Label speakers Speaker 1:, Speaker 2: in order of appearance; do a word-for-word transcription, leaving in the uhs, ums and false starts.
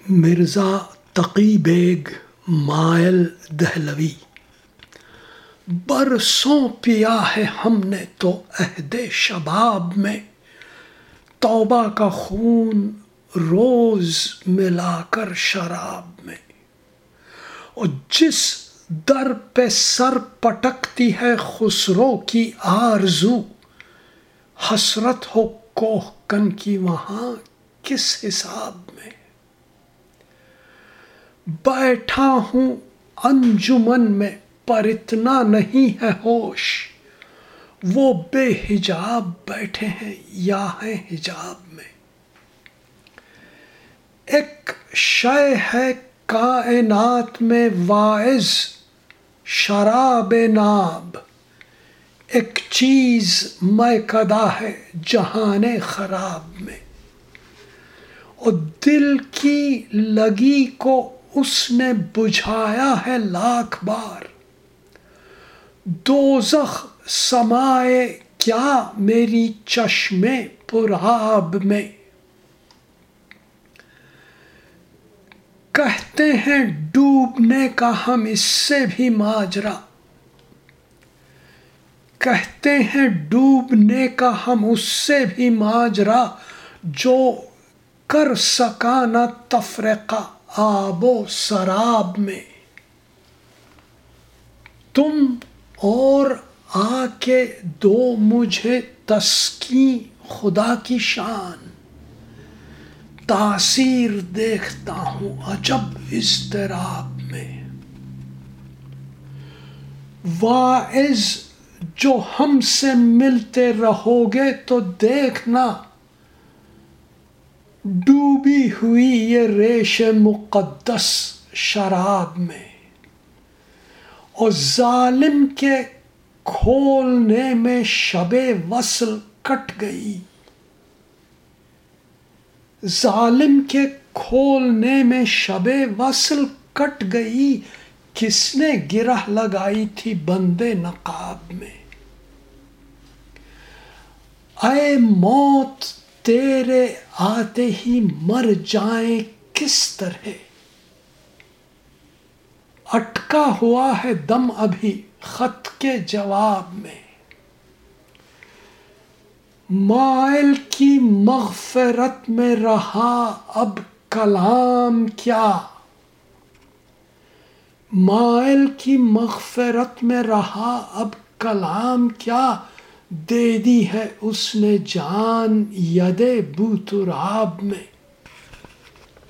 Speaker 1: Mirza Taqi bag مائل دہلوی۔ برسوں پیا ہے ہم نے تو عہد شباب میں، توبہ کا خون روز ملا کر شراب میں، اور جس در پہ سر پٹکتی ہے خسرو کی آرزو، حسرت ہو کوہ کن کی وہاں کس حساب میں۔ بیٹھا ہوں انجمن میں پر اتنا نہیں ہے ہوش، وہ بے حجاب بیٹھے ہیں یا ہیں حجاب میں۔ ایک شے ہے کائنات میں واعظ شراب ناب، ایک چیز میکدہ ہے جہان خراب میں، اور دل کی لگی کو اس نے بجھایا ہے لاکھ بار، دوزخ سمائے کیا میری چشمے پرآب میں۔ کہتے ہیں ڈوبنے کا ہم اس سے بھی ماجرا، کہتے ہیں ڈوبنے کا ہم اس سے بھی ماجرا، جو کر سکا نہ تفرقہ آب و سراب میں۔ تم اور آ کے دو مجھے تسکین خدا کی شان، تاثیر دیکھتا ہوں عجب اضطراب میں۔ واعظ جو ہم سے ملتے رہو گے تو دیکھنا، ڈوبی ہوئی یہ ریش مقدس شراب میں، اور ظالم کے کھولنے میں شب وصل کٹ گئی، ظالم کے کھولنے میں شب وصل کٹ گئی، کس نے گرہ لگائی تھی بندے نقاب میں۔ اے موت تیرے آتے ہی مر جائیں کس طرح، اٹکا ہوا ہے دم ابھی خط کے جواب میں۔ مائل کی مغفرت میں رہا اب کلام کیا، مائل کی مغفرت میں رہا اب کلام کیا، دے دی ہے اس نے جان ید بوتراب میں۔